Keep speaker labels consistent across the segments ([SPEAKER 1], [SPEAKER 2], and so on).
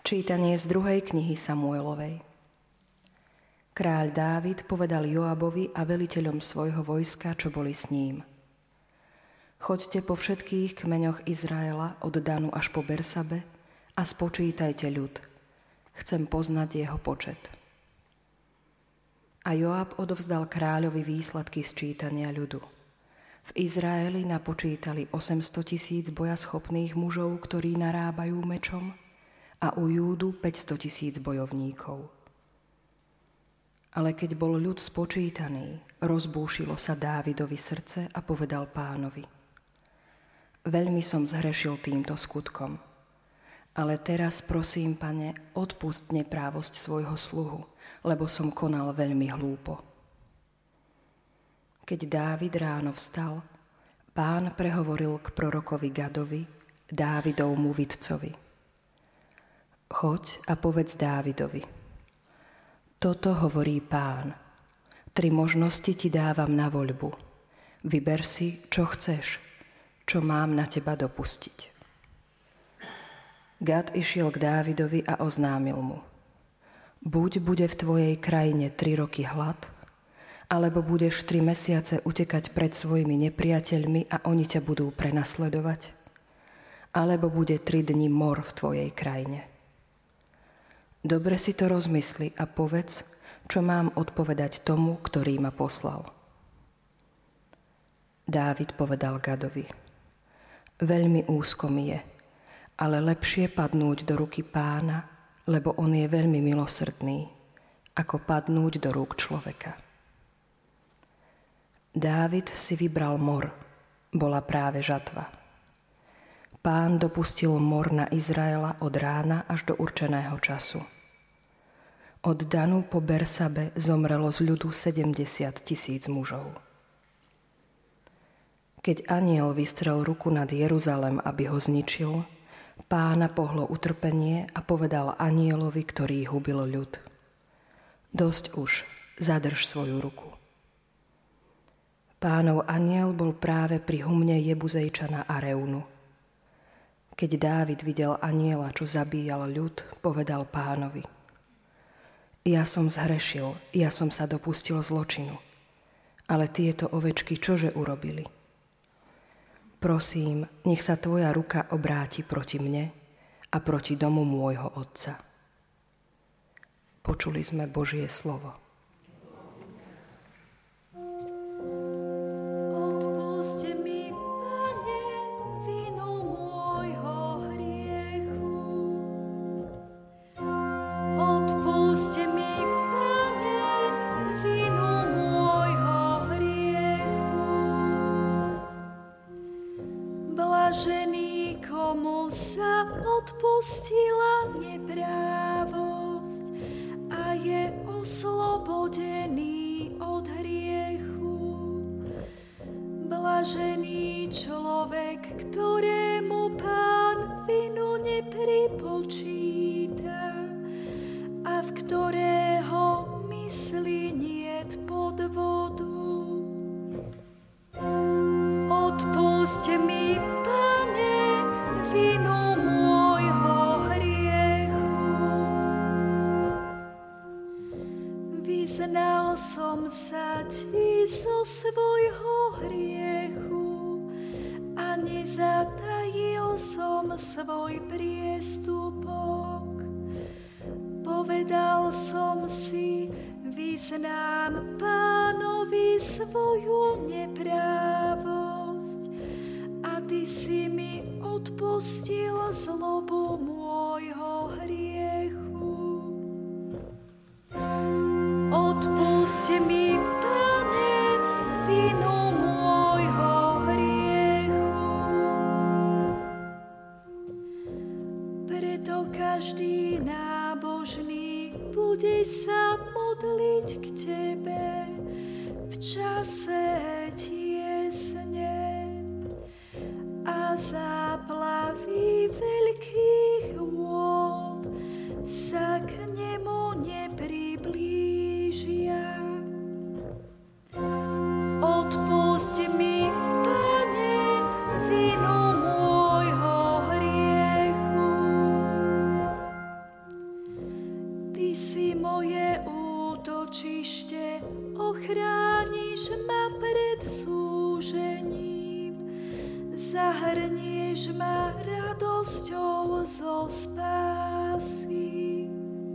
[SPEAKER 1] Čítanie z 2. knihy Samuelovej. Kráľ Dávid povedal Joabovi a veliteľom svojho vojska, čo boli s ním: Choďte po všetkých kmeňoch Izraela od Danu až po Bersabe a spočítajte ľud. Chcem poznať jeho počet. A Joab odovzdal kráľovi výsledky sčítania ľudu. V Izraeli napočítali 800 000 bojaschopných mužov, ktorí narábajú mečom, a u Júdu 500 000 bojovníkov. Ale keď bol ľud spočítaný, rozbúšilo sa Dávidovi srdce a povedal Pánovi: Veľmi som zhrešil týmto skutkom, ale teraz prosím, Pane, odpusť neprávosť svojho sluhu, lebo som konal veľmi hlúpo. Keď Dávid ráno vstal, Pán prehovoril k prorokovi Gadovi, Dávidovmu vidcovi: Choď a povedz Dávidovi: Toto hovorí Pán. 3 možnosti ti dávam na voľbu. Vyber si, čo chceš, čo mám na teba dopustiť. Gad išiel k Dávidovi a oznámil mu: Buď bude v tvojej krajine 3 roky hlad, alebo budeš 3 mesiace utekať pred svojimi nepriateľmi a oni ťa budú prenasledovať, alebo bude 3 dni mor v tvojej krajine. Dobre si to rozmysli a povedz, čo mám odpovedať tomu, ktorý ma poslal. Dávid povedal Gadovi: Veľmi úzko mi je, ale lepšie padnúť do ruky Pána, lebo on je veľmi milosrdný, ako padnúť do rúk človeka. Dávid si vybral mor, bola práve žatva. Pán dopustil mor na Izraela od rána až do určeného času. Od Danu po Bersabe zomrelo z ľudu 70 000 mužov. Keď anjel vystrel ruku nad Jeruzalem, aby ho zničil, Pána pohlo utrpenie a povedal anjelovi, ktorý hubil ľud: Dosť už, zadrž svoju ruku. Pánov anjel bol práve pri humne Jebuzejčana Areunu. Keď Dávid videl anjela, čo zabíjal ľud, povedal Pánovi: Ja som zhrešil, ja som sa dopustil zločinu, ale tieto ovečky čože urobili? Prosím, nech sa tvoja ruka obráti proti mne a proti domu môjho otca. Počuli sme Božie slovo.
[SPEAKER 2] Blažený, komu sa odpustila neprávosť a je oslobodený od hriechu. Blažený človek, ktorému Pán vinu nepripočíta a v ktorého mysli niet podvodu. Odpusť mi, Pane, vinu môjho hriechu. Vyznal som sa ti zo svojho hriechu a nezatajil som svoj priestupok. Povedal som si: vyznám Pánovi svoju neprávosť a ty si mi odpustil zlobu môjho hriechu. Odpusť mi, Pane, vinu môjho hriechu. Preto každý nábožný bude sa modliť k tebe v čase tiesne a záplavy veľkých vôd sa k nemu nepriblížia. Odpusť mi, Pane, vinu môjho hriechu. si moje útočište, ochrániš ma pred súžením, zahrnieš ma radosťou zo spásy.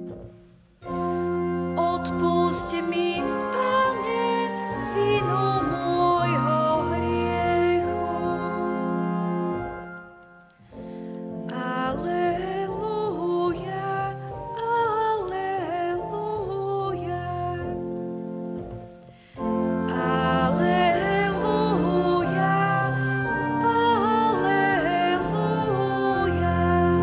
[SPEAKER 2] Odpusť mi, Pane, vinu môjho hriechu. Aleluja, aleluja. Aleluja, aleluja.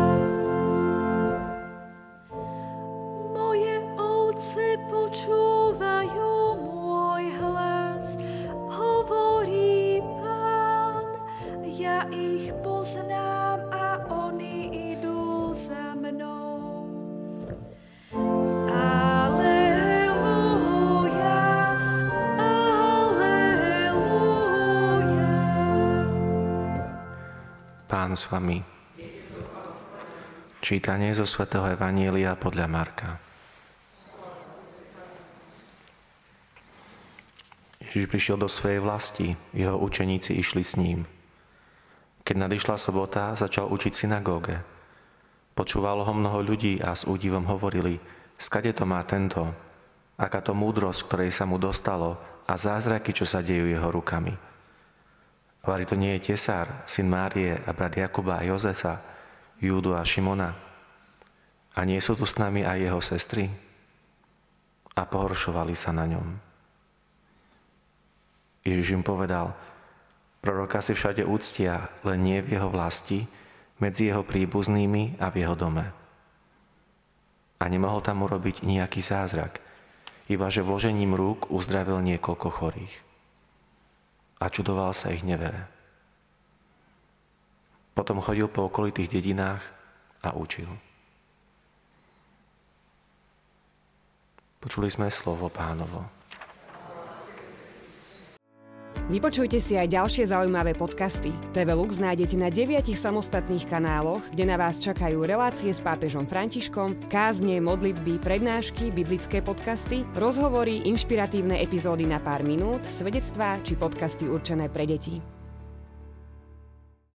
[SPEAKER 2] Moje ovce počúvajú môj hlas, hovorí Pán, ja ich poznám a oni idú za mnou. Aleluja, aleluja.
[SPEAKER 3] Pán s vami. Čítanie zo svätého Evanjelia podľa Marka. Ježiš prišiel do svojej vlasti, jeho učeníci išli s ním. Keď nadišla sobota, začal učiť v synagóge. Počúvalo ho mnoho ľudí a s údivom hovorili, skade to má tento, aká to múdrosť, ktorej sa mu dostalo a zázraky, čo sa dejú jeho rukami. Vari to nie je tesár, syn Márie a brat Jakuba a Jozesa, Júdu a Šimona? A nie sú tu s nami aj jeho sestry? A pohoršovali sa na ňom. Ježiš im povedal, proroka si všade úctia, len nie v jeho vlasti, medzi jeho príbuznými a v jeho dome. A nemohol tam urobiť nejaký zázrak, iba že vložením rúk uzdravil niekoľko chorých. A čudoval sa ich nevere. Potom chodil po okolitých dedinách a učil. Počuli sme slovo Pánovo.
[SPEAKER 4] Vypočujte si aj ďalšie zaujímavé podcasty. TV Lux nájdete na 9 samostatných kanáloch, kde na vás čakajú relácie s pápežom Františkom, kázne, modlitby, prednášky, biblické podcasty, rozhovory, inšpiratívne epizódy na pár minút, svedectvá či podcasty určené pre deti.